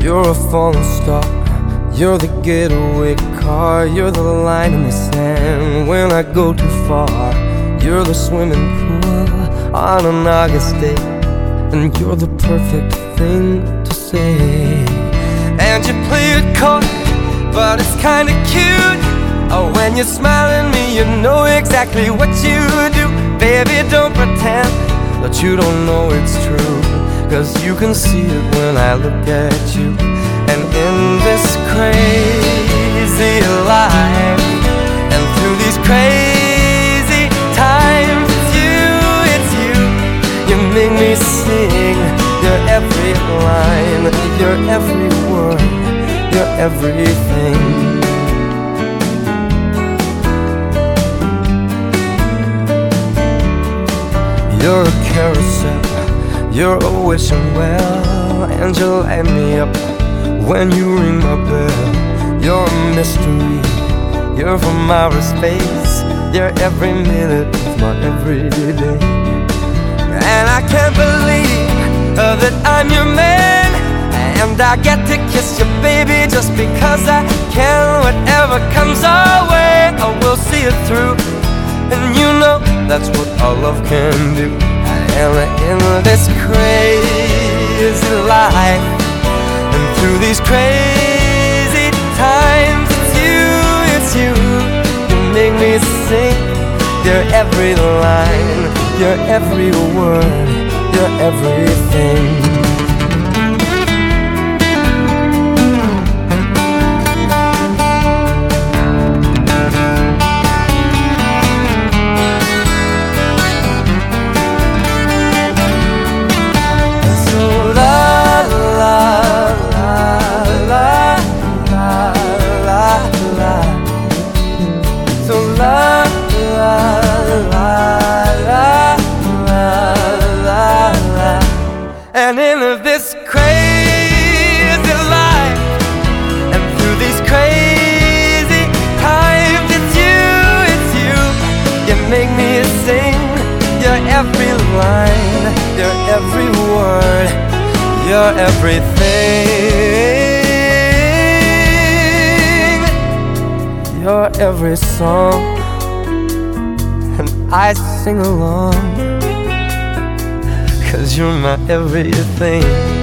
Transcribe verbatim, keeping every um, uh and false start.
You're a falling star, you're the getaway car, you're the line in the sand when I go too far. You're the swimming pool on an August day, and you're the perfect thing to say. And you play it coy, but it's kinda cute. Oh, when you smile at me, you know exactly what you do. Baby, don't pretend that you don't know it's true, 'cause you can see it when I look at you. And in this crazy life, and through these crazy times, it's you, it's you. You make me sing your every line, your every word, your everything. You're a carousel, you're a wishing well, and you light me up when you ring my bell. You're a mystery, you're from outer space, you're every minute of my everyday. And I can't believe uh, that I'm your man, and I get to kiss you, baby, just because I can. Whatever comes our way, I will see it through. And you know that's what our love can do. And in this crazy life, and through these crazy times, it's you, it's you. You make me sing your every line, your every word, your everything. And in this crazy life, and through these crazy times, it's you, it's you. You make me sing your every line, your every word, your everything, your every song. And I sing along, 'cause you're my everything.